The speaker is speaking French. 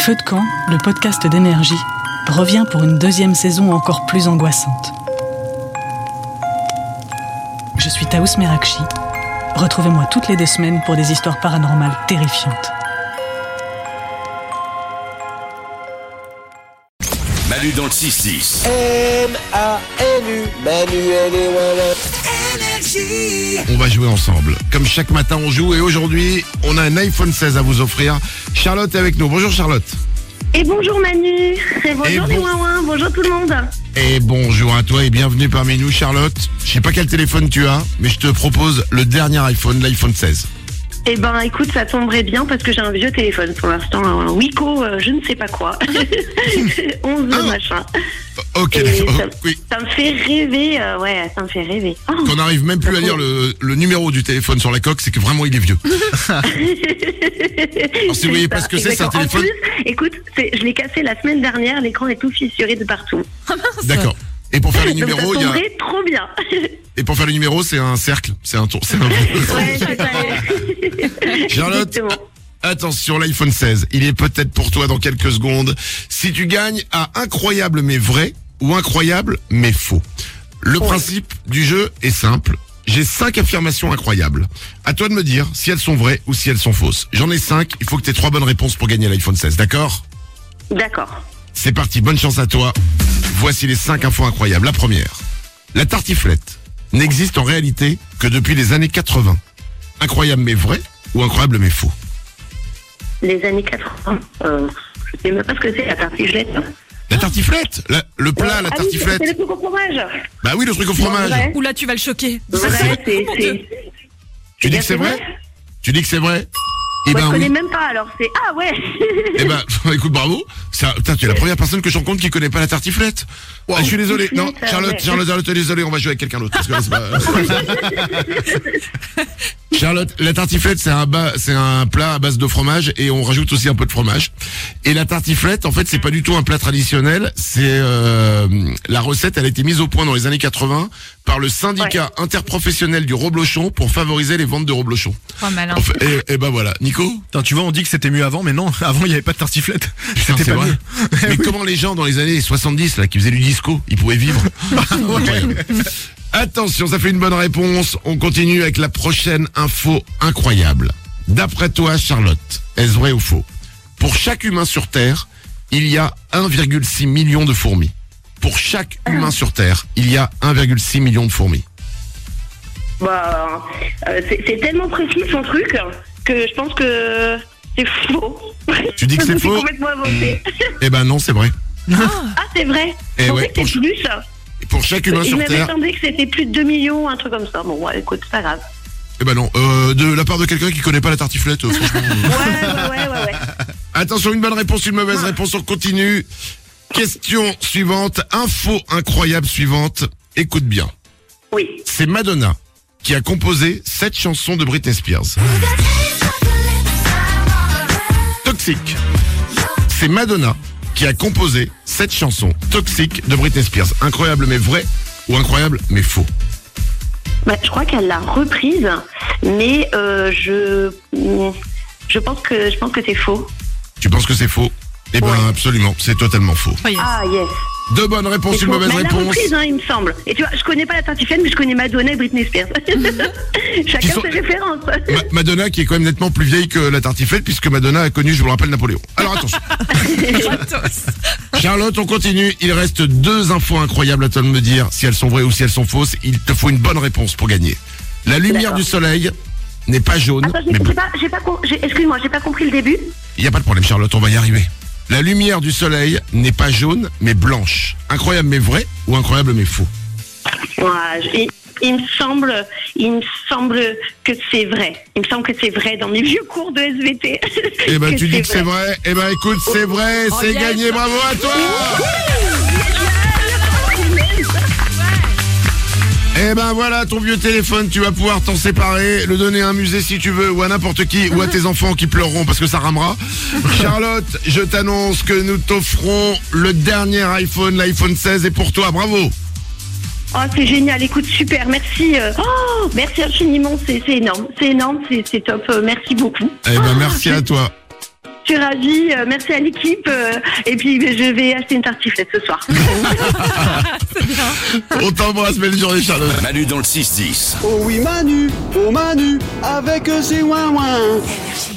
Feu de camp, le podcast d'énergie, revient pour une deuxième saison encore plus angoissante. Je suis Taous Merakchi. Retrouvez-moi toutes les 2 semaines pour des histoires paranormales terrifiantes. Manu dans le 6-10. M-A-N-U, Manu, Énergie. On va jouer ensemble. Comme chaque matin on joue et aujourd'hui on a un iPhone 16 à vous offrir. Charlotte est avec nous. Bonjour Charlotte. Et bonjour Manu, et bonjour les ouin-ouin, bonjour tout le monde. Et bonjour à toi et bienvenue parmi nous Charlotte. Je sais pas quel téléphone tu as, mais je te propose le dernier iPhone, l'iPhone 16. Eh ben écoute, ça tomberait bien parce que j'ai un vieux téléphone pour l'instant, un Wiko, je ne sais pas quoi, 11 machin. Ok, oui. Ça me fait rêver, ça me fait rêver. Oh. Qu'on n'arrive même plus à lire le numéro du téléphone sur la coque, c'est que vraiment il est vieux. Alors, si vous voyez pas ce que c'est un téléphone. En plus, écoute, je l'ai cassé la semaine dernière, l'écran est tout fissuré de partout. D'accord. Et pour faire les numéros, donc ça tomberait trop bien. Et pour faire le numéro, c'est un cercle, c'est un tour, c'est un. Ouais, c'est ça. Charlotte. Exactement. Attention, l'iPhone 16, il est peut-être pour toi dans quelques secondes. Si tu gagnes à incroyable mais vrai ou incroyable mais faux. Le principe du jeu est simple. J'ai 5 affirmations incroyables. À toi de me dire si elles sont vraies ou si elles sont fausses. J'en ai 5, il faut que tu aies 3 bonnes réponses pour gagner l'iPhone 16, d'accord ? D'accord. C'est parti, bonne chance à toi. Voici les 5 infos incroyables. La première, la tartiflette n'existe en réalité que depuis les années 80. Incroyable mais vrai ou incroyable mais faux ? Les années 80, je sais même pas ce que c'est la tartiflette. La tartiflette, le plat, la tartiflette. C'est le truc au fromage. Bah oui, le truc au fromage. Ouais. Oula, tu vas le choquer. Vrai, Tu dis que c'est vrai ? Tu dis que c'est vrai ? Eh Moi, ben je connais oui. même pas, alors c'est... Ah ouais. Eh ben, écoute, bravo. Putain, tu es la première personne que je rencontre qui connaît pas la tartiflette. Ah, je suis désolé. Non, Charlotte, désolé, on va jouer avec quelqu'un d'autre. Parce que là, c'est pas... Charlotte, la tartiflette, c'est un plat à base de fromage et on rajoute aussi un peu de fromage. Et la tartiflette, en fait, c'est pas du tout un plat traditionnel. C'est la recette, elle a été mise au point dans les années 80 par le syndicat interprofessionnel du reblochon pour favoriser les ventes de reblochon. Oh malin. En fait, et ben voilà, Nico. Putain, tu vois, on dit que c'était mieux avant, mais non, avant il n'y avait pas de tartiflette. Putain, C'était c'est pas vrai. mieux. Mais comment les gens dans les années 70 là qui faisaient du disco, ils pouvaient vivre? Incroyable. Attention, ça fait une bonne réponse. On continue avec la prochaine info incroyable. D'après toi, Charlotte, est-ce vrai ou faux? Pour chaque humain sur Terre, il y a 1,6 million de fourmis. Pour chaque humain sur Terre, il y a 1,6 million de fourmis. Bah, c'est tellement précis son truc que je pense que c'est faux. Tu dis que c'est faux? complètement inventé. Eh ben non, c'est vrai. Ah, c'est vrai. Eh Je pensais ouais, que c'était plus. Pour chaque humain Il sur m'avait Terre. semblé que c'était plus de 2 millions, un truc comme ça. Bon, ouais, écoute, c'est pas grave. Eh ben non, de la part de quelqu'un qui connaît pas la tartiflette, franchement. Ouais. Attention, une bonne réponse, une mauvaise réponse, on continue. Question suivante, info incroyable suivante. Écoute bien. Oui. C'est Madonna qui a composé 7 chansons de Britney Spears. Toxique. C'est Madonna qui a composé 7 chansons toxiques de Britney Spears. Incroyable mais vrai ou incroyable mais faux? Bah, je crois qu'elle l'a reprise, mais je pense que c'est faux. Tu penses que c'est faux? Eh ben Ouais. absolument, c'est totalement faux. Oh, yes. Ah, yes. 2 bonnes réponses, C'est une faux. mauvaise Mais elle l'a réponse. reprise, il me semble. Et tu vois, je connais pas la tartiflette, mais je connais Madonna et Britney Spears. Chacun sont- ses références. Madonna qui est quand même nettement plus vieille que la tartiflette puisque Madonna a connu, je vous le rappelle, Napoléon. Alors attention. Charlotte, on continue. Il reste 2 infos incroyables à toi de me dire si elles sont vraies ou si elles sont fausses. Il te faut une bonne réponse pour gagner. La lumière D'accord. du soleil n'est pas jaune. Attends, Mais excuse-moi, j'ai pas compris le début. il n'y a pas de problème, Charlotte, on va y arriver. La lumière du soleil n'est pas jaune mais blanche. Incroyable mais vrai ou incroyable mais faux? Ouais, il me semble que c'est vrai. Il me semble que c'est vrai dans mes vieux cours de SVT. Eh ben tu dis que c'est vrai. Eh ben écoute, c'est vrai, c'est yes. gagné, bravo à toi. Eh ben voilà, ton vieux téléphone, tu vas pouvoir t'en séparer, le donner à un musée si tu veux, ou à n'importe qui, ou à tes enfants qui pleureront parce que ça ramera. Charlotte, je t'annonce que nous t'offrons le dernier iPhone, l'iPhone 16, et pour toi, bravo. Oh, c'est génial, écoute, super, merci. Merci infiniment, c'est énorme, c'est top, merci beaucoup. Eh ben merci à toi. Je suis ravie. Merci à l'équipe. Et puis, je vais acheter une tartiflette ce soir. On t'embrasse, belle journée, Charlotte. Manu dans le 6-10. Oh oui Manu, avec ses ouin-ouin.